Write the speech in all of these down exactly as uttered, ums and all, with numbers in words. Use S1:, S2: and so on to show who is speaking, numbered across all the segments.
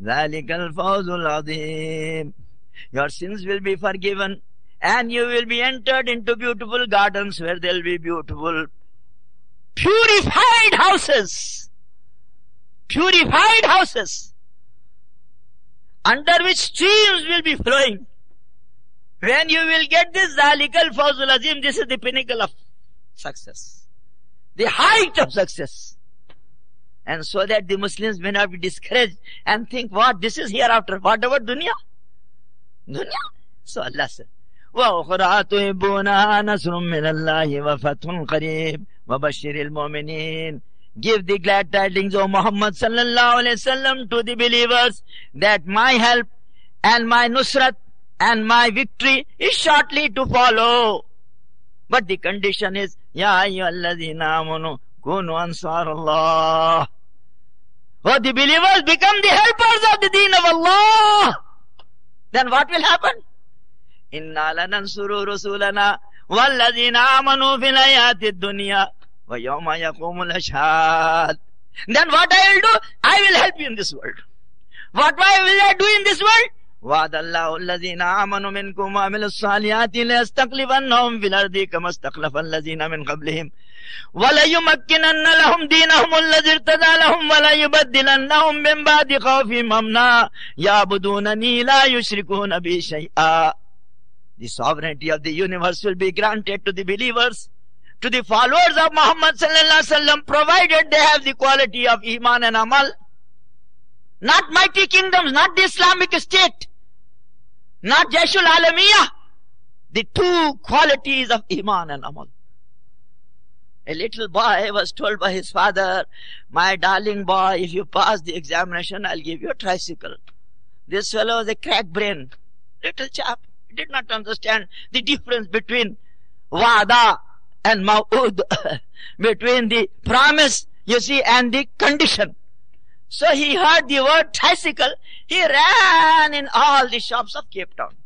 S1: ذَلِكَ الْفَوْزُ الْعَظِيمُ. Your sins will be forgiven and you will be entered into beautiful gardens where there will be beautiful purified houses. Purified houses under which streams will be flowing. When you will get this ذَلِكَ الْفَوْزُ الْعَظِيمُ, this is the pinnacle of success, the height of success. And so that the Muslims may not be discouraged and think, what, this is hereafter, what about dunya? Dunya? So Allah said, وَأُخْرَى تُحِبُّونَهَا نَصْرٌ مِّنَ اللَّهِ وَفَتْحٌ قَرِيبٌ وَبَشِّرِ الْمُؤْمِنِينَ. Give the glad tidings, O Muhammad sallallahu alayhi wasallam, to the believers that my help and my nusrat and my victory is shortly to follow. But the condition is, Ya ayyuhalladhina amanu kunu ansar Allah. Oh, the believers become the helpers of the deen of Allah. Then what will happen? Inna lanansuru rusulana walladhina amanu fil hayatid dunya wa yawma yaqumul ashhad. Then what I will do? I will help you in this world. What will I do in this world? وَعَدَ اللَّهُ الَّذِينَ آمَنُوا مِنْكُمْ وَعَمِلُوا الصَّالِحَاتِ لَيَسْتَخْلِفَنَّهُمْ فِي الْأَرْضِ كَمَا اسْتَخْلَفَ الَّذِينَ مِنْ قَبْلِهِمْ وَلَيُمَكِّنَنَّ لَهُمْ دِينَهُمُ الَّذِي ارْتَضَىٰ لَهُمْ وَلَيُبَدِّلَنَّهُمْ مِنْ بَعْدِ خَوْفِهِمْ أَمْنًا يَعْبُدُونَنِي لَا يُشْرِكُونَ بِي شَيْئًا. The sovereignty of the universe will be granted to the believers, to the followers of Muhammad sallallahu alaihi wasallam, provided they have the quality of Iman and Amal. Not mighty kingdoms, not the Islamic State, not Jayshul Alamiyah. The two qualities of Iman and Amal. A little boy was told by his father, my darling boy, if you pass the examination, I'll give you a tricycle. This fellow was a crack brain, little chap. He did not understand the difference between wa'ada and ma'ud, between the promise, you see, and the condition. So he heard the word tricycle. He ran in all the shops of Cape Town.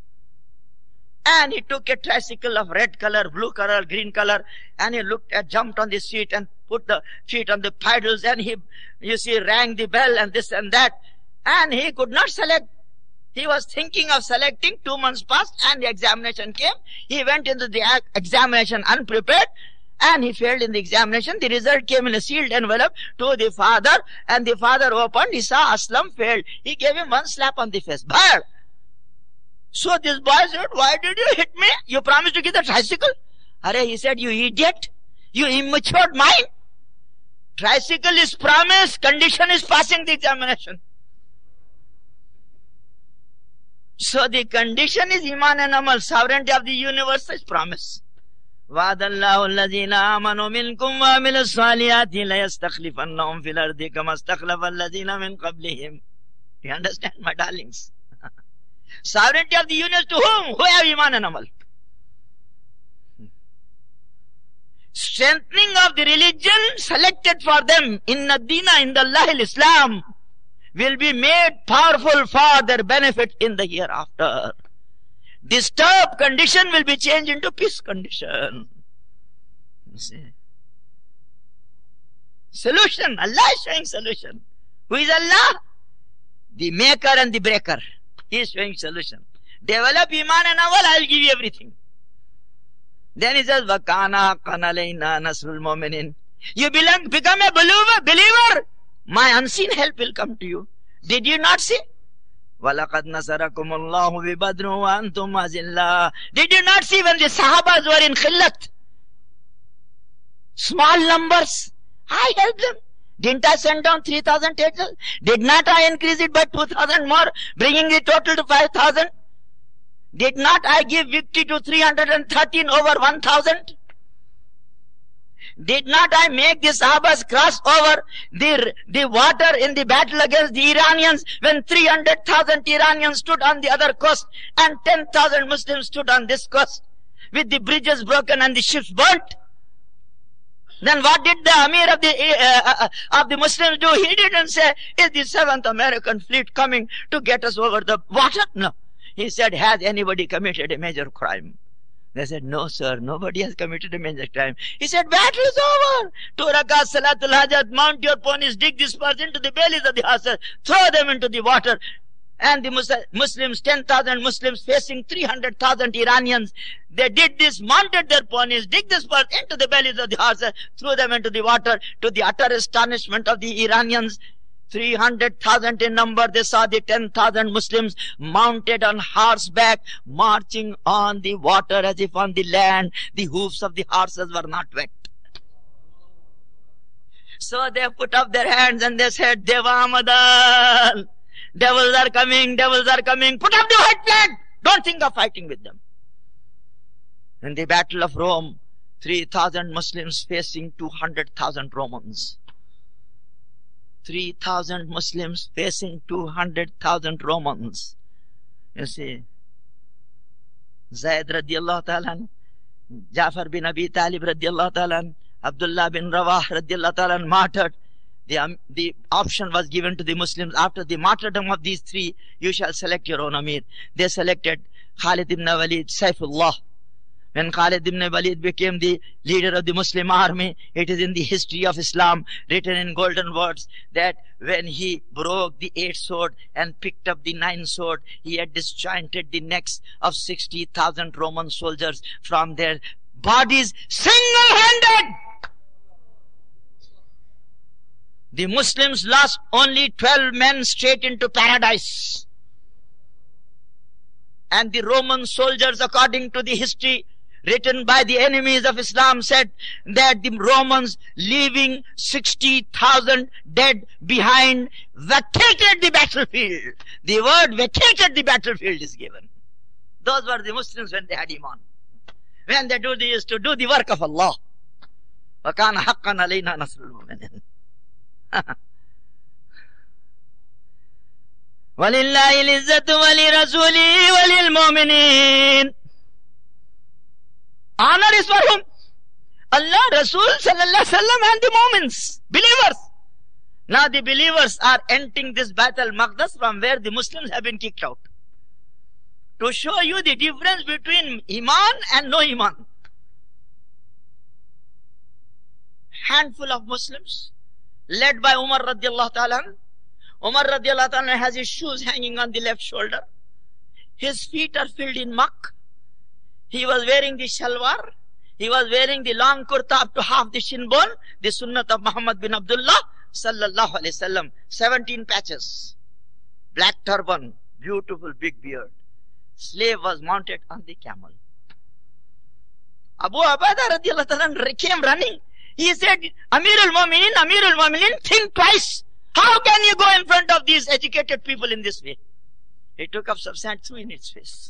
S1: And he took a tricycle of red color, blue color, green color, and he looked at, jumped on the seat and put the feet on the pedals, and he, you see, rang the bell and this and that. And he could not select. He was thinking of selecting. Two months passed and the examination came. He went into the examination unprepared. And he failed in the examination. The result came in a sealed envelope to the father. And the father opened. He saw Aslam failed. He gave him one slap on the face. Bad. So this boy said, why did you hit me? You promised to give the tricycle. Are, he said, you idiot. You immature mind. Tricycle is promise. Condition is passing the examination. So the condition is Iman and Amal. Sovereignty of the universe is promise. وَعَدَ اللَّهُ الَّذِينَ آمَنُوا مِنْكُمْ وَعَمِلُوا الصَّالِحَاتِ لَيَسْتَخْلِفَنَّهُمْ فِي الْأَرْضِ كَمَا اسْتَخْلَفَ الَّذِينَ مِنْ قَبْلِهِمْ. You understand, my darlings? Sovereignty of the universe to whom? Who have Iman and Amal? Strengthening of the religion selected for them, inna dina inda Allahil Islam, will be made powerful for their benefit in the hereafter. Disturbed condition will be changed into peace condition. You see? Solution. Allah is showing solution. Who is Allah? The maker and the breaker. He is showing solution. Develop Iman and Amal, I will give you everything. Then he says, وَكَانَ حَقًّا عَلَيْنَا نَصْرُ الْمُؤْمِنِينَ. You belong, become a believer, believer. My unseen help will come to you. Did you not see? وَلَقَدْ نَصَرَكُمُ اللَّهُ بِبَدْرٍ وَأَنْتُمْ أَذِلَّةٌ. Did you not see when the Sahabas were in khillat? Small numbers. I helped them. Didn't I send down three thousand angels? Did not I increase it by two thousand more, bringing the total to five thousand? Did not I give victory to three hundred thirteen over one thousand? Did not I make the Sahabas cross over the, the water in the battle against the Iranians when three hundred thousand Iranians stood on the other coast and ten thousand Muslims stood on this coast with the bridges broken and the ships burnt? Then what did the Amir of the uh, uh, of the Muslims do? He didn't say, is the seventh American fleet coming to get us over the water? No. He said, has anybody committed a major crime? They said, no sir, nobody has committed a major crime. He said, battle is over. Two rakat salatul hajat, mount your ponies, dig this person into the bellies of the horses, throw them into the water. And the Muslims, ten thousand Muslims facing three hundred thousand Iranians, they did this, mounted their ponies, dig this person into the bellies of the horses, threw them into the water. To the utter astonishment of the Iranians, three hundred thousand in number, they saw the ten thousand Muslims mounted on horseback, marching on the water as if on the land. The hoofs of the horses were not wet. So they put up their hands and they said, Deva Madal, devils are coming, devils are coming, put up the white flag. Don't think of fighting with them. In the Battle of Rome, three thousand Muslims facing two hundred thousand Romans. three thousand Muslims facing two hundred thousand Romans. You see, Zayd radiallahu ta'ala, Jafar bin Abi Talib radiallahu ta'ala, Abdullah bin Rawah radiallahu ta'ala martyred. The, um, the option was given to the Muslims, after the martyrdom of these three, you shall select your own Amir. They selected Khalid ibn Walid, Saifullah. When Khalid ibn Walid became the leader of the Muslim army, it is in the history of Islam, written in golden words, that when he broke the eighth sword and picked up the ninth sword, he had disjointed the necks of sixty thousand Roman soldiers from their bodies single-handed. The Muslims lost only twelve men straight into paradise. And the Roman soldiers, according to the history written by the enemies of Islam, said that the Romans, leaving sixty thousand dead behind, vacated the battlefield. The word vacated the battlefield is given. Those were the Muslims when they had Iman. When they do this, to do the work of Allah. وَكَانَ حَقًّا عَلَيْنَا نَصْرُ الْمُؤْمِنِينَ. وَلِلَّهِ الْعِزَّةُ وَلِرَسُولِهِ وَلِلْمُؤْمِنِينَ. Honor is for whom? Allah, Rasul sallallahu alaihi wasallam and the Mu'mins, believers. Now the believers are entering this Baitul Maqdis from where the Muslims have been kicked out. To show you the difference between Iman and no Iman. Handful of Muslims, led by Umar radiallahu ta'ala. Umar radiallahu ta'ala has his shoes hanging on the left shoulder. His feet are filled in muck. He was wearing the shalwar. He was wearing the long kurta up to half the shin bone. The sunnat of Muhammad bin Abdullah sallallahu alayhi wasallam. Seventeen patches. Black turban. Beautiful big beard. Slave was mounted on the camel. Abu Ubaidah radiallahu ta'ala came running. He said, Amirul Mu'minin, Amirul Mu'minin, think twice. How can you go in front of these educated people in this way? He took up some sand, threw in its face.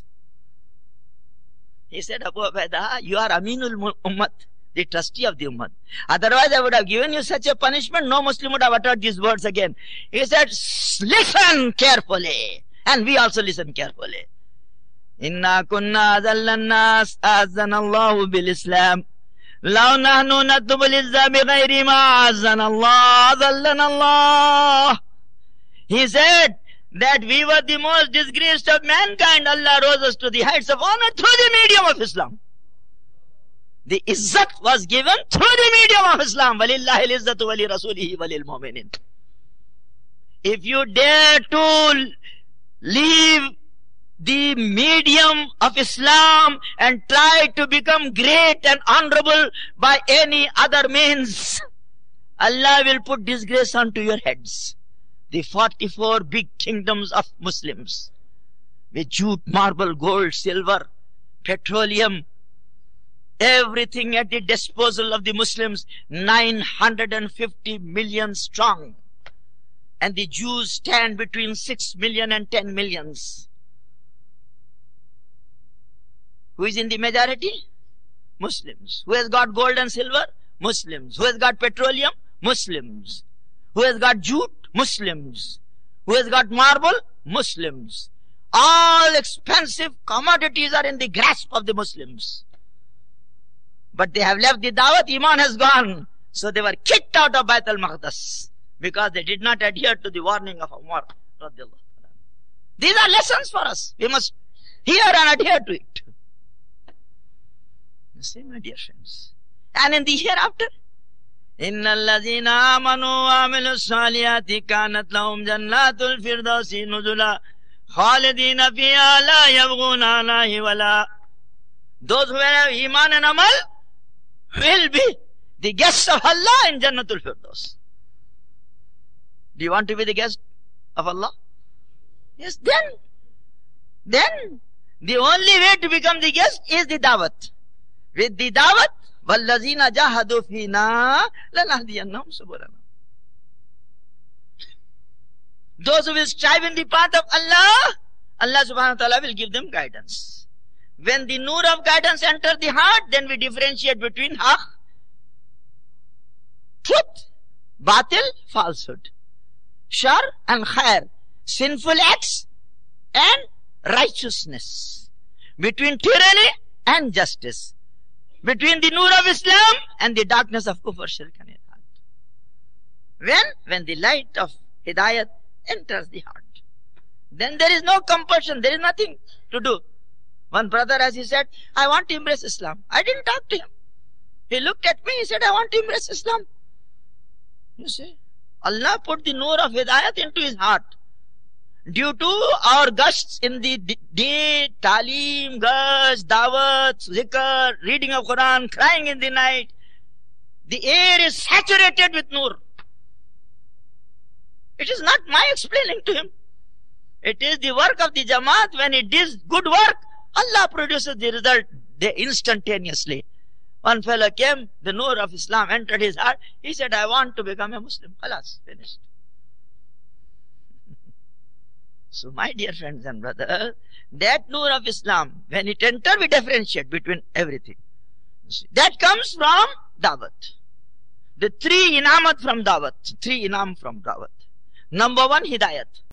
S1: He said, Abu Ubaidah, you are Aminul Ummat, the trustee of the Ummat. Otherwise I would have given you such a punishment, no Muslim would have uttered these words again. He said, listen carefully. And we also listen carefully. Inna kunna azallan nas azanallahu bil Islam. لو نحن نطلب العزة بغير ما عزنا الله ذلنا الله. He said that we were the most disgraced of mankind. Allah rose us to the heights of honor through the medium of Islam. The izzat was given through the medium of Islam. وَلِلَّهِ الْعِزَّةُ وَلِرَسُولِهِ وَلِلْمُؤْمِنِينَ. If you dare to leave the medium of Islam and try to become great and honorable by any other means, Allah will put disgrace onto your heads. The forty-four big kingdoms of Muslims, with jute, marble, gold, silver, petroleum, everything at the disposal of the Muslims, nine hundred fifty million strong. And the Jews stand between six million and ten millions. Who is in the majority? Muslims. Who has got gold and silver? Muslims. Who has got petroleum? Muslims. Who has got jute? Muslims. Who has got marble? Muslims. All expensive commodities are in the grasp of the Muslims. But they have left the Dawat, Iman has gone. So they were kicked out of Baitul Maqdis because they did not adhere to the warning of Umar. These are lessons for us. We must hear and adhere to it. You see, my dear friends. And in the hereafter, إِنَّ الَّذِينَ آمَنُوا وَعَمِلُوا الصَّالِحَاتِ كَانَتْ لَهُمْ جَنَّاتُ الْفِرْدَوْسِ نُزُلًا خَالِدِينَ فِيهَا لَا يَبْغُونَ عَنْهَا وَلَا. Those who have Iman and Amal will be the guests of Allah in Jannatul Firdaus. Do you want to be the guest of Allah? Yes, then, then, the only way to become the guest is the dawat. With the dawat, وَالَّذِينَ جَاهَدُوا فِينَا لَنَهْدِيَنَّهُمْ سُبُلَنَا. Those who will strive in the path of Allah, Allah subhanahu wa ta'ala will give them guidance. When the nur of guidance enters the heart, then we differentiate between haq, truth, batil, falsehood, shar and khair, sinful acts and righteousness, between tyranny and justice, between the nur of Islam and the darkness of kufr, shirk and ilhad. When? When the light of hidayat enters the heart, then there is no compulsion, there is nothing to do. One brother, as he said, I want to embrace Islam. I didn't talk to him. He looked at me, he said, I want to embrace Islam. You see, Allah put the nur of hidayat into his heart. Due to our gusts in the day, talim, gust, dawat, zikr, reading of Quran, crying in the night, the air is saturated with nur. It is not my explaining to him. It is the work of the Jamaat. When it is good work, Allah produces the result instantaneously. One fellow came, the nur of Islam entered his heart. He said, I want to become a Muslim. Khalas, finished. So my dear friends and brothers, that nur of Islam, when it enters, we differentiate between everything. That comes from Dawat. The three inamat from Dawat. Three inam from Dawat. Number one, Hidayat.